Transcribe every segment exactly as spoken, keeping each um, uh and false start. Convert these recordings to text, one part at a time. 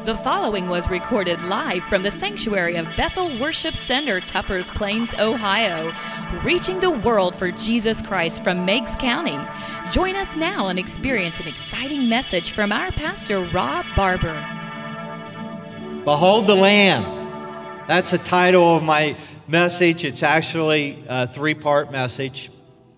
The following was recorded live from the sanctuary of Bethel Worship Center, Tuppers Plains, Ohio, reaching the world for Jesus Christ from Meigs County. Join us now and experience an exciting message from our pastor, Rob Barber. Behold the Lamb. That's the title of my message. It's actually a three-part message.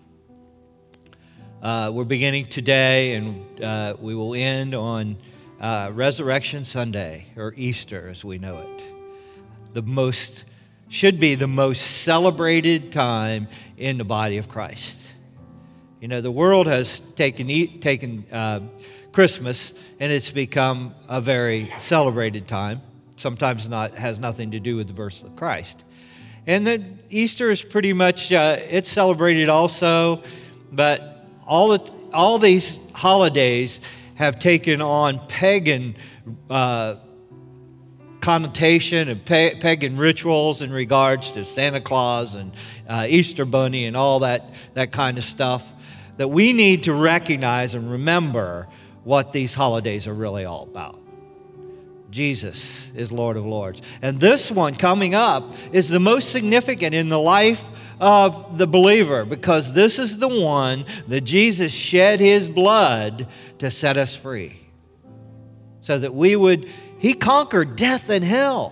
Uh, we're beginning today, and uh, we will end on uh, Resurrection Sunday, or Easter as we know it. The most, should be the most celebrated time in the body of Christ. You know, the world has taken taken uh, Christmas, and it's become a very celebrated time. Sometimes not has nothing to do with the birth of Christ. And then Easter is pretty much, uh, it's celebrated also, but all the, all these holidays have taken on pagan uh, connotation and pa- pagan rituals in regards to Santa Claus and uh, Easter Bunny and all that, that kind of stuff, that we need to recognize and remember what these holidays are really all about. Jesus is Lord of Lords. And this one coming up is the most significant in the life of the believer, because this is the one that Jesus shed his blood to set us free. So that we would, he conquered death and hell.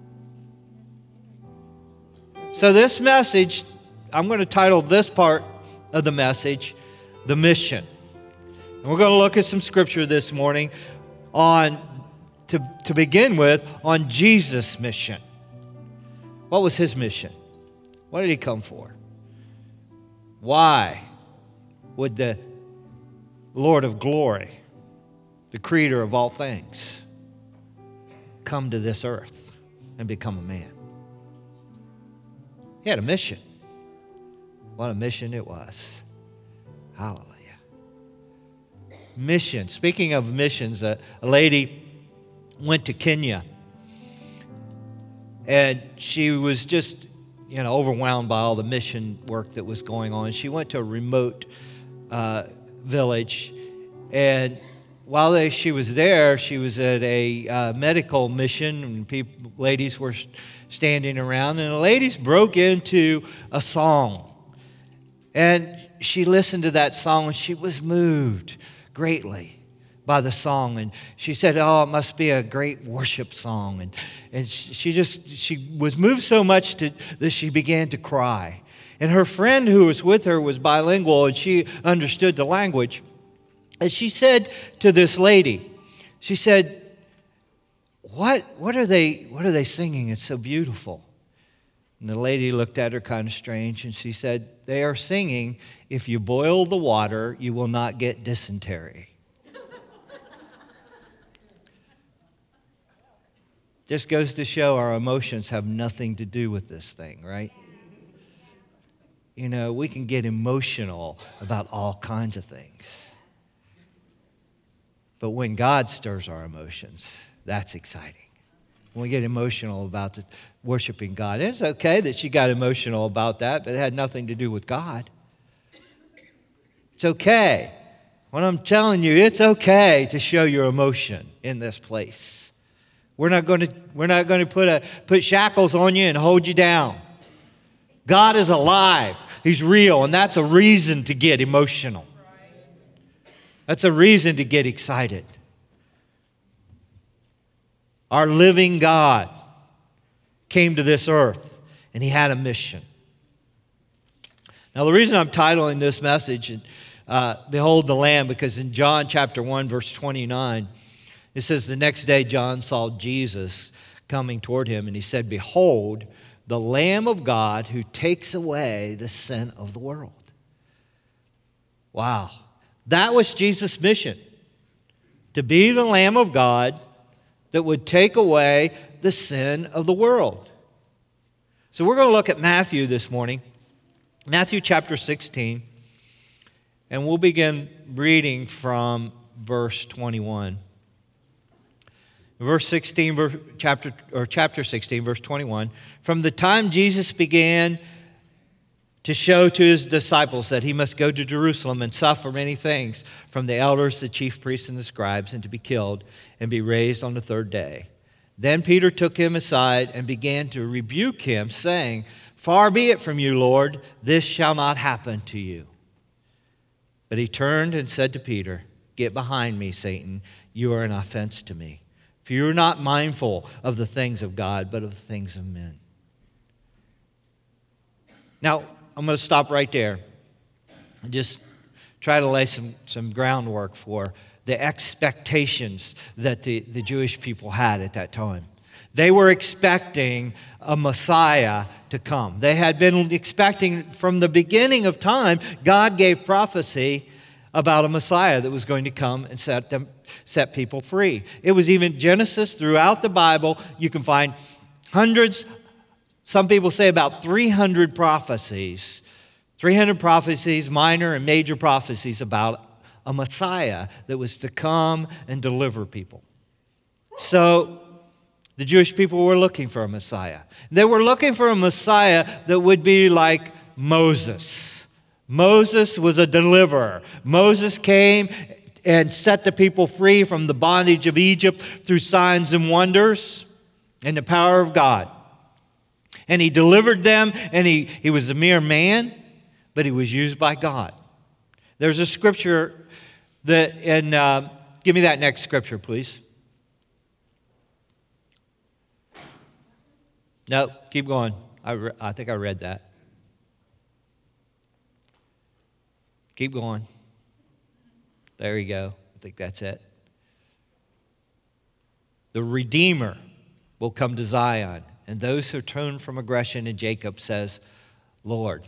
So this message, I'm going to title this part of the message, The Mission. And we're going to look at some scripture this morning on, to, to begin with, on Jesus' mission. What was his mission? What did he come for? Why would the Lord of glory, the creator of all things, come to this earth and become a man? He had a mission. What a mission it was. Hallelujah. Mission. Speaking of missions, a, a lady went to Kenya, and she was just, you know, overwhelmed by all the mission work that was going on. She went to a remote uh, village, and while they, she was there, she was at a uh, medical mission, and people, ladies were standing around, and the ladies broke into a song. And she listened to that song, and she was moved greatly by the song, and she said, oh, it must be a great worship song. And and she just, she was moved so much to, that she began to cry. And her friend who was with her was bilingual, and she understood the language. And she said to this lady, she said, what, what are they, what are they singing? It's so beautiful. And the lady looked at her kind of strange, and she said, they are singing, if you boil the water, you will not get dysentery. Just goes to show our emotions have nothing to do with this thing, right? You know, we can get emotional about all kinds of things. But when God stirs our emotions, that's exciting. When we get emotional about the, worshiping God, it's okay that she got emotional about that, but it had nothing to do with God. It's okay. When I'm telling you, it's okay to show your emotion in this place. We're not going to we're not going to put a put shackles on you and hold you down. God is alive. He's real, and that's a reason to get emotional. That's a reason to get excited. Our living God came to this earth, and he had a mission. Now, the reason I'm titling this message, uh, Behold the Lamb, because in John chapter one, verse twenty-nine, it says, the next day John saw Jesus coming toward him, and he said, behold, the Lamb of God who takes away the sin of the world. Wow. That was Jesus' mission, to be the Lamb of God that would take away the sin of the world. So we're going to look at Matthew this morning, Matthew chapter sixteen, and we'll begin reading from verse twenty-one. Verse sixteen, verse, chapter or chapter sixteen, verse twenty-one. From the time Jesus began to show to his disciples that he must go to Jerusalem and suffer many things from the elders, the chief priests, and the scribes, and to be killed and be raised on the third day. Then Peter took him aside and began to rebuke him, saying, Far be it from you, Lord, this shall not happen to you. But he turned and said to Peter, Get behind me, Satan, you are an offense to me. For you are not mindful of the things of God, but of the things of men. Now, I'm going to stop right there and just try to lay some, some groundwork for the expectations that the, the Jewish people had at that time. They were expecting a Messiah to come. They had been expecting from the beginning of time, God gave prophecy about a Messiah that was going to come and set them, set people free. It was even Genesis throughout the Bible. You can find hundreds, some people say about three hundred prophecies, three hundred prophecies, minor and major prophecies about a Messiah that was to come and deliver people. So the Jewish people were looking for a Messiah. They were looking for a Messiah that would be like Moses. Moses was a deliverer. Moses came and set the people free from the bondage of Egypt through signs and wonders and the power of God. And he delivered them, and he, he was a mere man, but he was used by God. There's a scripture that, and uh, give me that next scripture, please. No, keep going. I, re- I think I read that. Keep going. There you go. I think that's it. The Redeemer will come to Zion, and those who turn from aggression, and Jacob says, Lord.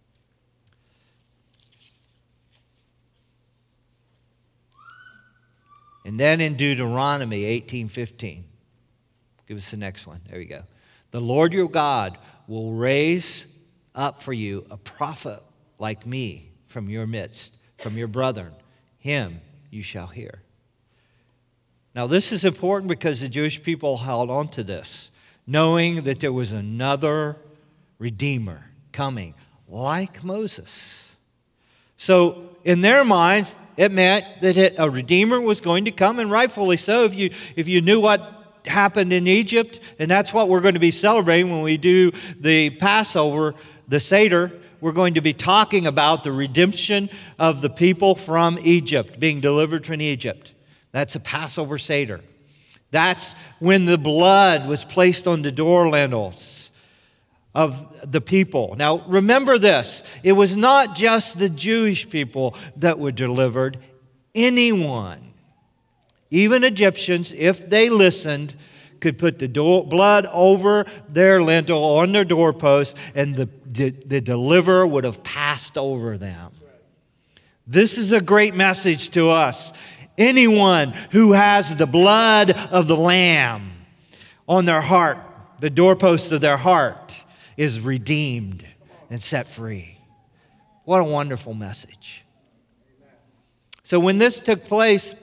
And then in Deuteronomy eighteen fifteen, give us the next one. There you go. The Lord your God will raise up for you a prophet like me from your midst, from your brethren. Him you shall hear. Now this is important because the Jewish people held on to this, knowing that there was another Redeemer coming like Moses. So in their minds, it meant that it, a Redeemer was going to come, and rightfully so. If you, if you knew what happened in Egypt, and that's what we're going to be celebrating when we do the Passover, the Seder, we're going to be talking about the redemption of the people from Egypt, being delivered from Egypt. That's a Passover Seder. That's when the blood was placed on the door lintels of the people. Now, remember this. It was not just the Jewish people that were delivered. Anyone, even Egyptians, if they listened, could put the door, blood over their lintel, on their doorpost, and the, the, the deliverer would have passed over them. This is a great message to us. Anyone who has the blood of the Lamb on their heart, the doorpost of their heart, is redeemed and set free. What a wonderful message. So when this took place,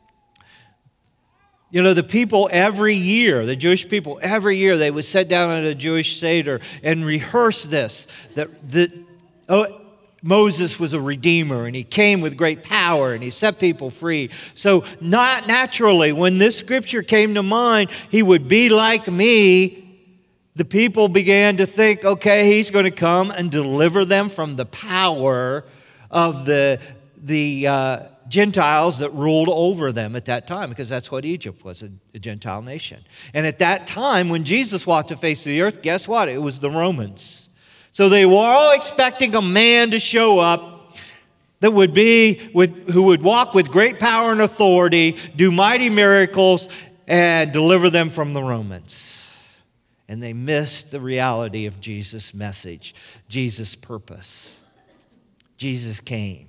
you know, the people every year, the Jewish people every year, they would sit down at a Jewish Seder and rehearse this, that, that oh, Moses was a redeemer, and he came with great power, and he set people free. So not naturally, when this scripture came to mind, he would be like me. The people began to think, okay, he's going to come and deliver them from the power of the, the uh, Gentiles that ruled over them at that time, because that's what Egypt was, a, a Gentile nation. And at that time, when Jesus walked the face of the earth, guess what? It was the Romans. So they were all expecting a man to show up that would be, with, who would walk with great power and authority, do mighty miracles, and deliver them from the Romans. And they missed the reality of Jesus' message, Jesus' purpose. Jesus came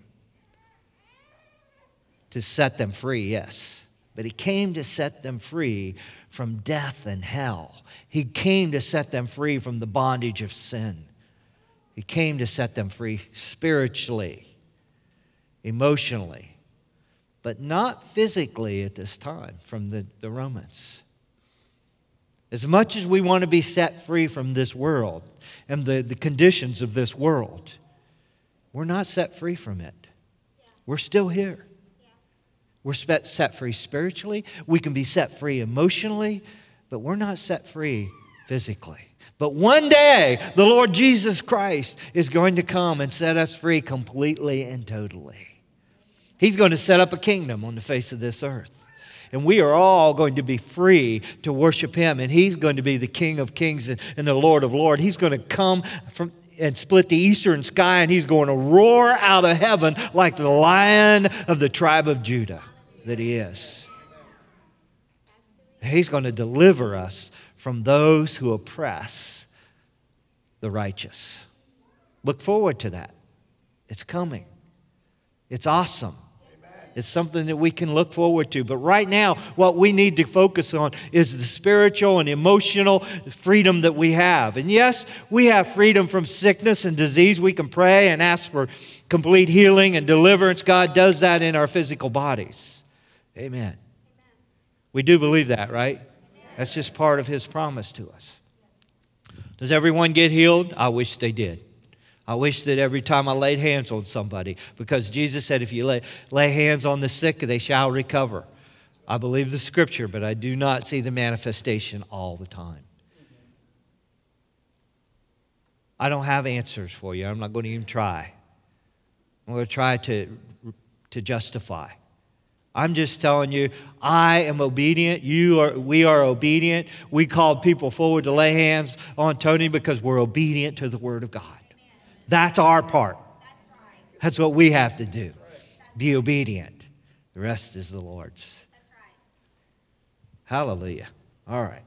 to set them free, yes. But he came to set them free from death and hell. He came to set them free from the bondage of sin. He came to set them free spiritually, emotionally, but not physically at this time from the, the Romans. As much as we want to be set free from this world and the, the conditions of this world, we're not set free from it. We're still here. We're set free spiritually. We can be set free emotionally, but we're not set free physically. But one day, the Lord Jesus Christ is going to come and set us free completely and totally. He's going to set up a kingdom on the face of this earth. And we are all going to be free to worship Him. And He's going to be the King of kings and, and the Lord of lords. He's going to come from and split the eastern sky, and He's going to roar out of heaven like the Lion of the tribe of Judah that He is. He's going to deliver us from those who oppress the righteous. Look forward to that. It's coming. It's awesome. It's something that we can look forward to. But right now, what we need to focus on is the spiritual and emotional freedom that we have. And yes, we have freedom from sickness and disease. We can pray and ask for complete healing and deliverance. God does that in our physical bodies. Amen. Amen. We do believe that, right? Amen. That's just part of His promise to us. Does everyone get healed? I wish they did. I wish that every time I laid hands on somebody, because Jesus said if you lay, lay hands on the sick, they shall recover. I believe the Scripture, but I do not see the manifestation all the time. I don't have answers for you. I'm not going to even try. I'm going to try to, to justify. I'm just telling you, I am obedient. You are. We are obedient. We called people forward to lay hands on Tony because we're obedient to the Word of God. That's our part. That's what we have to do. Be obedient. The rest is the Lord's. Hallelujah. All right.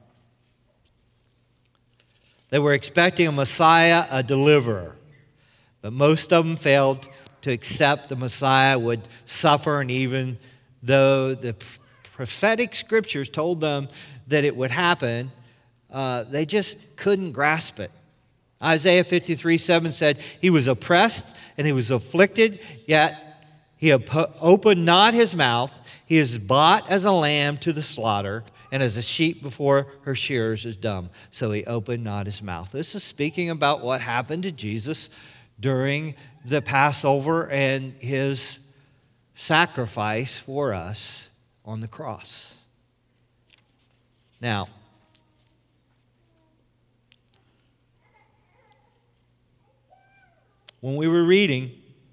They were expecting a Messiah, a deliverer. But most of them failed to accept the Messiah would suffer, and even though the prophetic scriptures told them that it would happen, uh, they just couldn't grasp it. Isaiah fifty-three seven said, He was oppressed and He was afflicted, yet He op- opened not His mouth. He is bought as a lamb to the slaughter, and as a sheep before her shearers is dumb. So He opened not His mouth. This is speaking about what happened to Jesus during the Passover and His sacrifice for us on the cross. Now, when we were reading,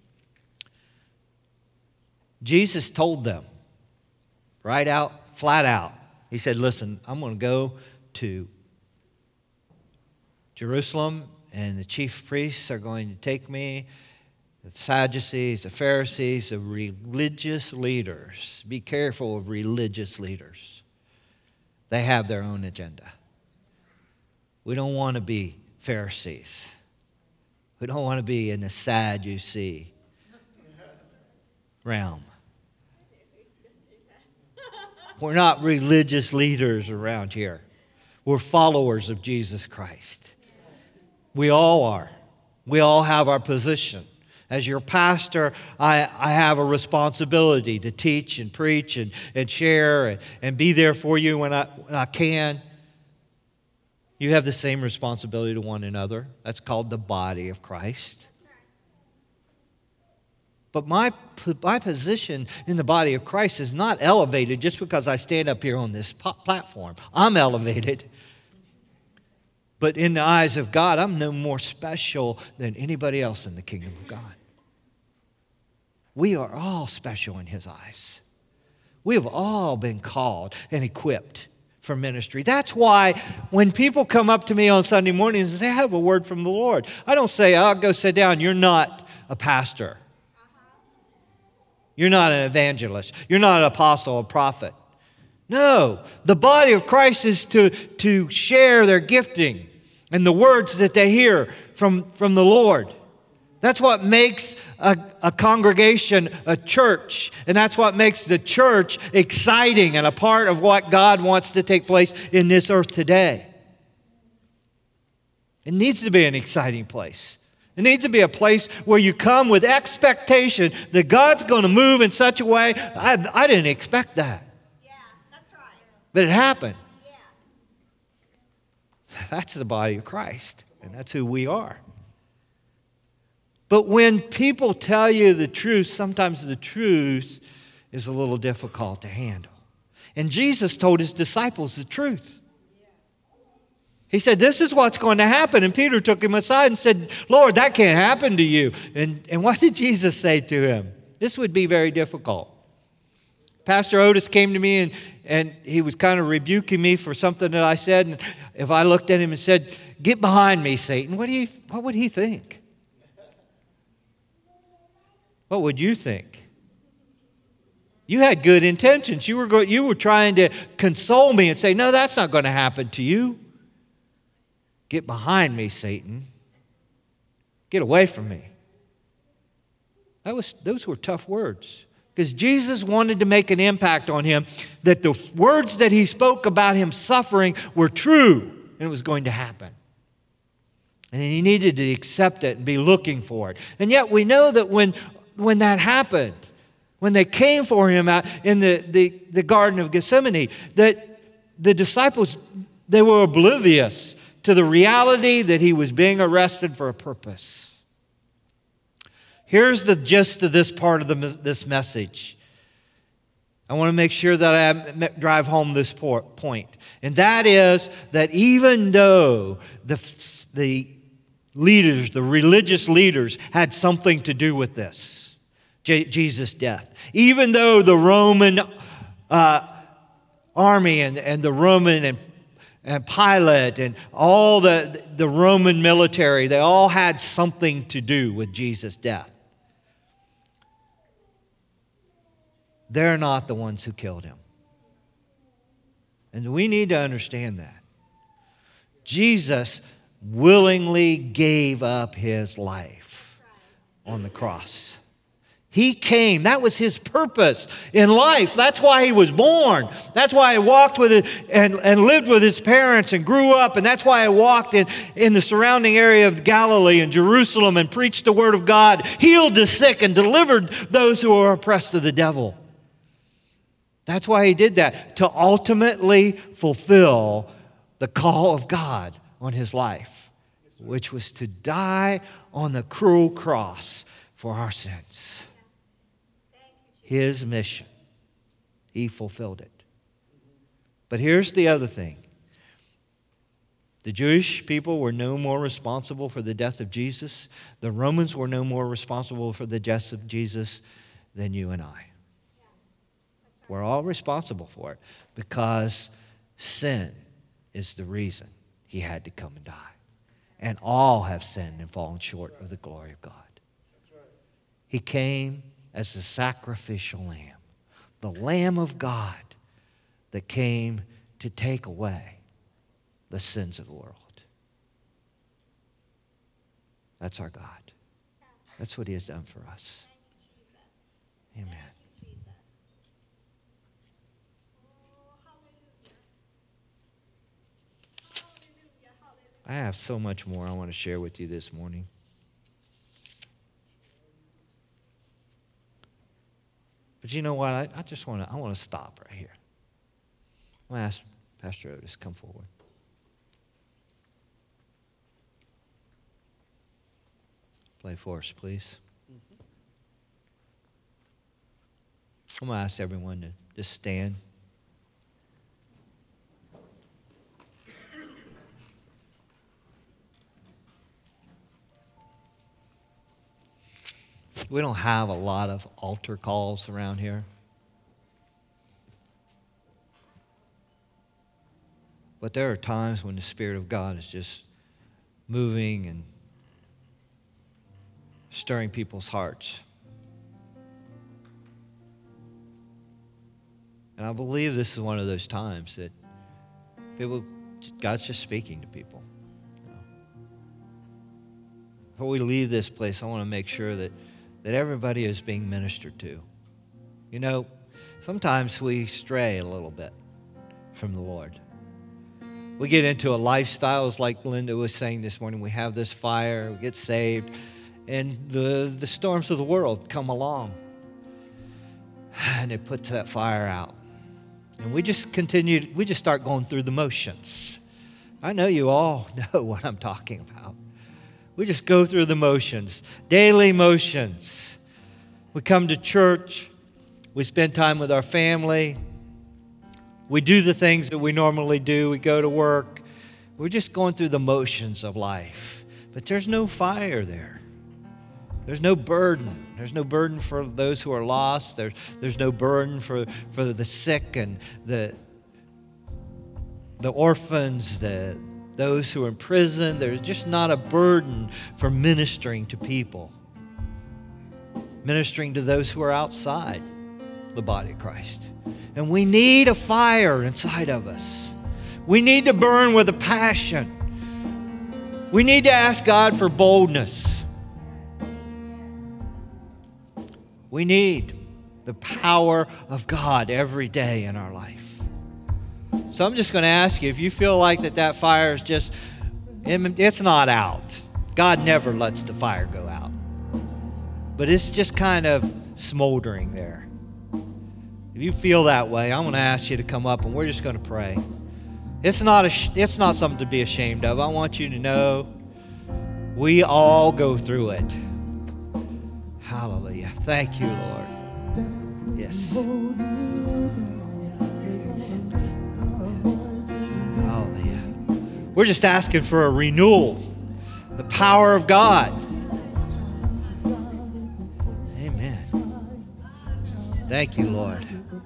Jesus told them, right out, flat out, He said, listen, I'm going to go to Jerusalem, and the chief priests are going to take me, the Sadducees, the Pharisees, the religious leaders. Be careful of religious leaders. They have their own agenda. We don't want to be Pharisees. We don't want to be in the Sadducee realm. We're not religious leaders around here. We're followers of Jesus Christ. We all are. We all have our position. As your pastor, I, I have a responsibility to teach and preach and, and share and, and be there for you when I, when I can. You have the same responsibility to one another. That's called the body of Christ. But my, my position in the body of Christ is not elevated just because I stand up here on this platform. I'm elevated. But in the eyes of God, I'm no more special than anybody else in the kingdom of God. We are all special in His eyes. We have all been called and equipped for ministry. That's why when people come up to me on Sunday mornings and say, I have a word from the Lord, I don't say, oh, go sit down. You're not a pastor. You're not an evangelist. You're not an apostle or prophet. No, the body of Christ is to, to share their gifting and the words that they hear from, from the Lord. That's what makes a, a congregation a church. And that's what makes the church exciting and a part of what God wants to take place in this earth today. It needs to be an exciting place. It needs to be a place where you come with expectation that God's going to move in such a way. I, I didn't expect that. Yeah, that's right. But it happened. Yeah. That's the body of Christ, and that's who we are. But when people tell you the truth, sometimes the truth is a little difficult to handle. And Jesus told his disciples the truth. He said, this is what's going to happen. And Peter took him aside and said, Lord, that can't happen to you. And, and what did Jesus say to him? This would be very difficult. Pastor Otis came to me and, and he was kind of rebuking me for something that I said. And if I looked at him and said, get behind me, Satan, what do you, what would he think? What would you think? You had good intentions. You were, go, you were trying to console me and say, no, that's not going to happen to you. Get behind me, Satan. Get away from me. That was, those were tough words. Because Jesus wanted to make an impact on him, that the words that he spoke about him suffering were true, and it was going to happen. And he needed to accept it and be looking for it. And yet we know that when, when that happened, when they came for him out in the, the, the Garden of Gethsemane, that the disciples, they were oblivious to the reality that he was being arrested for a purpose. Here's the gist of this part of the, this message. I want to make sure that I drive home this point. And that is that even though the, the leaders, the religious leaders, had something to do with this, J- Jesus' death, even though the Roman uh, army and, and the Roman and and Pilate and all the, the Roman military, they all had something to do with Jesus' death. They're not the ones who killed him. And we need to understand that. Jesus willingly gave up his life on the cross. He came. That was his purpose in life. That's why he was born. That's why he walked with it and, and lived with his parents and grew up. And that's why he walked in, in the surrounding area of Galilee and Jerusalem and preached the word of God, healed the sick, and delivered those who were oppressed of the devil. That's why he did that, to ultimately fulfill the call of God on his life, which was to die on the cruel cross for our sins. His mission. He fulfilled it. But here's the other thing. The Jewish people were no more responsible for the death of Jesus. The Romans were no more responsible for the death of Jesus than you and I. We're all responsible for it because sin is the reason he had to come and die. And all have sinned and fallen short of the glory of God. He came as the sacrificial lamb, the Lamb of God that came to take away the sins of the world. That's our God. That's what he has done for us. Amen. I have so much more I want to share with you this morning. But you know what? I, I just want to I want to stop right here. I'm going to ask Pastor Otis to come forward. Play for us, please. Mm-hmm. I'm going to ask everyone to just stand. We don't have a lot of altar calls around here. But there are times when the Spirit of God is just moving and stirring people's hearts. And I believe this is one of those times that people, God's just speaking to people. You know. Before we leave this place, I want to make sure that that everybody is being ministered to. You know, sometimes we stray a little bit from the Lord. We get into a lifestyle, as like Linda was saying this morning, we have this fire, we get saved, and the, the storms of the world come along. And it puts that fire out. And we just continue, we just start going through the motions. I know you all know what I'm talking about. We just go through the motions, daily motions. We come to church. We spend time with our family. We do the things that we normally do. We go to work. We're just going through the motions of life. But there's no fire there. There's no burden. There's no burden for those who are lost. There's, there's no burden for, for the sick and the, the orphans, the, those who are in prison. There's just not a burden for ministering to people. Ministering to those who are outside the body of Christ. And we need a fire inside of us. We need to burn with a passion. We need to ask God for boldness. We need the power of God every day in our life. So I'm just going to ask you, if you feel like that that fire is just, it's not out. God never lets the fire go out. But it's just kind of smoldering there. If you feel that way, I'm going to ask you to come up and we're just going to pray. It's not, a, it's not something to be ashamed of. I want you to know we all go through it. Hallelujah. Thank you, Lord. Yes. Hallelujah. We're just asking for a renewal. The power of God. Amen. Thank you, Lord.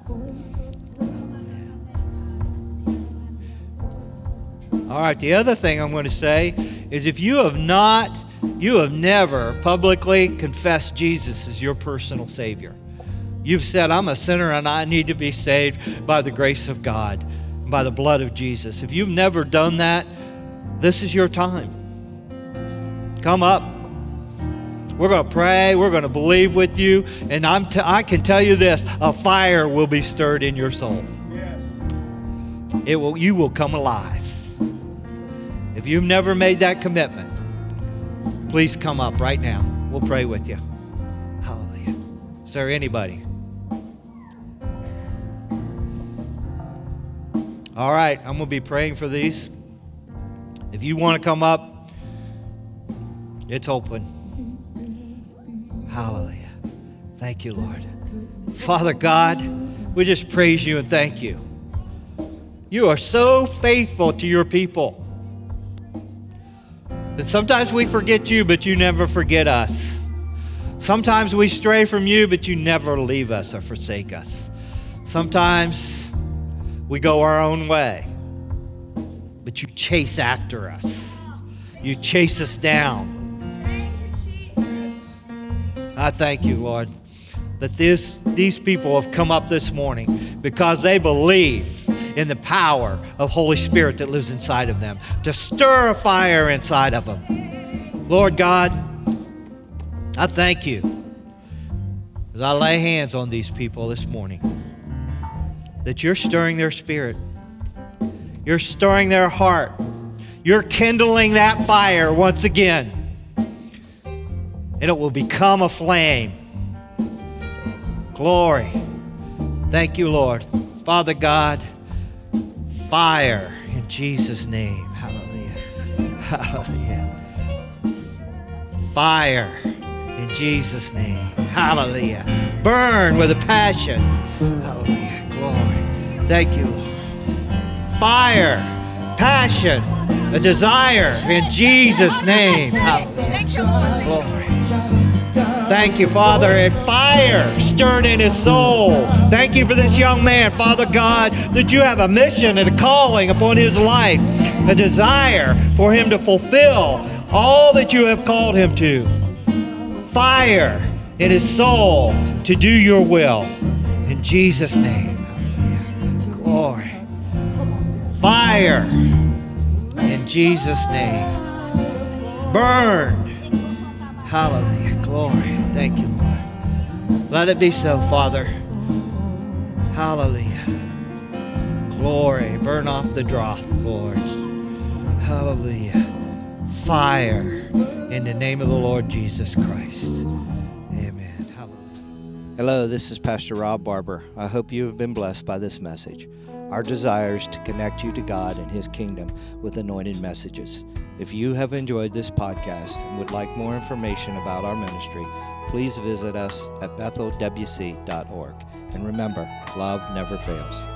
All right, the other thing I'm going to say is if you have not, you have never publicly confessed Jesus as your personal Savior. You've said, I'm a sinner and I need to be saved by the grace of God, by the blood of Jesus. If you've never done that, this is your time. Come up. We're going to pray. We're going to believe with you. And I'm t- I can tell you this, a fire will be stirred in your soul. Yes. It will. You will come alive. If you've never made that commitment, please come up right now. We'll pray with you. Hallelujah. Is there anybody? All right, I'm going to be praying for these. If you want to come up, it's open. Hallelujah. Thank you, Lord. Father God, we just praise you and thank you. You are so faithful to your people. That sometimes we forget you, but you never forget us. Sometimes we stray from you, but you never leave us or forsake us. Sometimes we go our own way, but you chase after us. You chase us down. I thank you, Lord, that this, these people have come up this morning because they believe in the power of Holy Spirit that lives inside of them, to stir a fire inside of them. Lord God, I thank you as I lay hands on these people this morning, that you're stirring their spirit. You're stirring their heart. You're kindling that fire once again. And it will become a flame. Glory. Thank you, Lord. Father God, fire in Jesus' name. Hallelujah. Hallelujah. Fire in Jesus' name. Hallelujah. Burn with a passion. Hallelujah. Glory. Thank you, Lord. Fire, passion, a desire in Jesus' name. Hallelujah. Glory. Thank you, Father. And fire stirred in his soul. Thank you for this young man, Father God, that you have a mission and a calling upon his life, a desire for him to fulfill all that you have called him to. Fire in his soul to do your will. In Jesus' name. Glory. Fire in Jesus' name. Burn. Hallelujah. Glory. Thank you, Lord. Let it be so, Father. Hallelujah. Glory. Burn off the dross, Lord. Hallelujah. Fire in the name of the Lord Jesus Christ. Amen. Hallelujah. Hello, this is Pastor Rob Barber. I hope you have been blessed by this message. Our desire is to connect you to God and His kingdom with anointed messages. If you have enjoyed this podcast and would like more information about our ministry, please visit us at bethel w c dot org. And remember, love never fails.